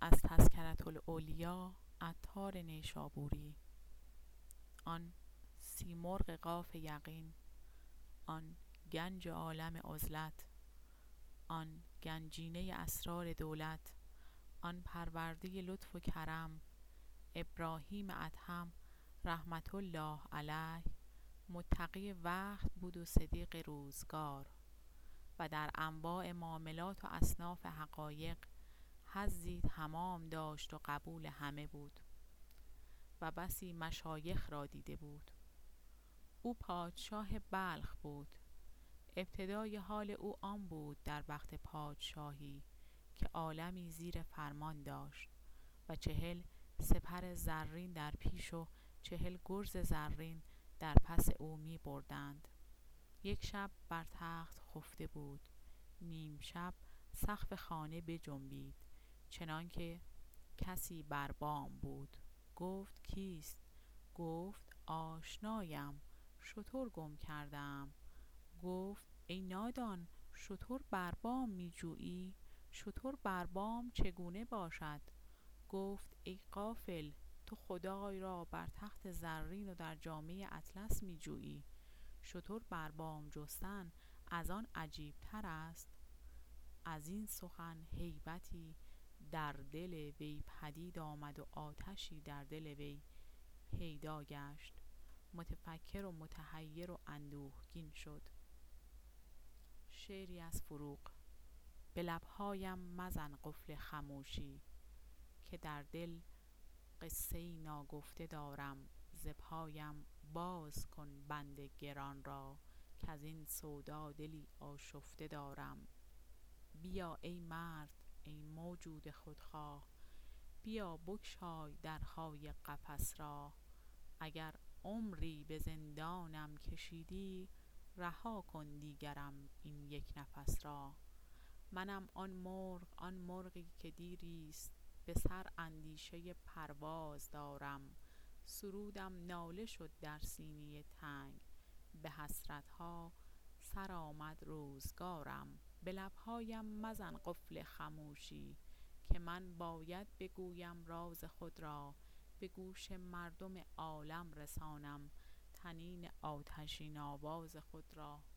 از تذکرة الاولیا عطار نیشابوری. آن سیمرغ قاف یقین، آن گنج عالم عزلت، آن گنجینه اسرار دولت، آن پرورده لطف و کرم، ابراهیم ادهم رحمة الله علیه، متقی وقت بود و صدیق روزگار، و در انواع معاملات و اصناف حقایق حظی تمام داشت و قبول همه بود و بسی مشایخ را دیده بود. او پادشاه بلخ بود. ابتدای حال او آن بود در وقت پادشاهی که عالمی زیر فرمان داشت و 40 سپر زرین در پیش و 40 گرز زرین در پس او می بردند. یک شب بر تخت خفته بود. نیم شب سقف خانه بجنبید، چنان که کسی بر بام بود. گفت کیست؟ گفت آشنایم، شتر گم کردم. گفت ای نادان، شتر بر بام می جویی؟ شتر بر بام چگونه باشد؟ گفت ای غافل، تو خدای را بر تخت زرین و در جامه اطلس می جویی. شتر بر بام جستن از آن عجیب تر است. از این سخن هیبتی در دل وی پدید آمد و آتشی در دل وی پیدا گشت. متفکر و متحیر و اندوهگین شد. شعری از فروغ. به لبهایم مزن قفل خموشی، که در دل قصه‌ای ناگفته دارم. ز پایم باز کن بند گران را، کز این سودا دلی آشفته دارم. بیا ای مرد، ای موجود خودخواه، بیا بگشای درهای قفس را. اگر عمری به زندانم کشیدی، رها کن دیگرم این یک نفس را. منم آن مرغ، آن مرغی که دیریست به سر اندیشه پرواز دارم. سرودم ناله شد در سینه تنگ، به حسرتها سر آمد روزگارم. به لبهایم مزن قفل خموشی، که من باید بگویم راز خود را. به گوش مردم عالم رسانم طنین آتشین آواز خود را.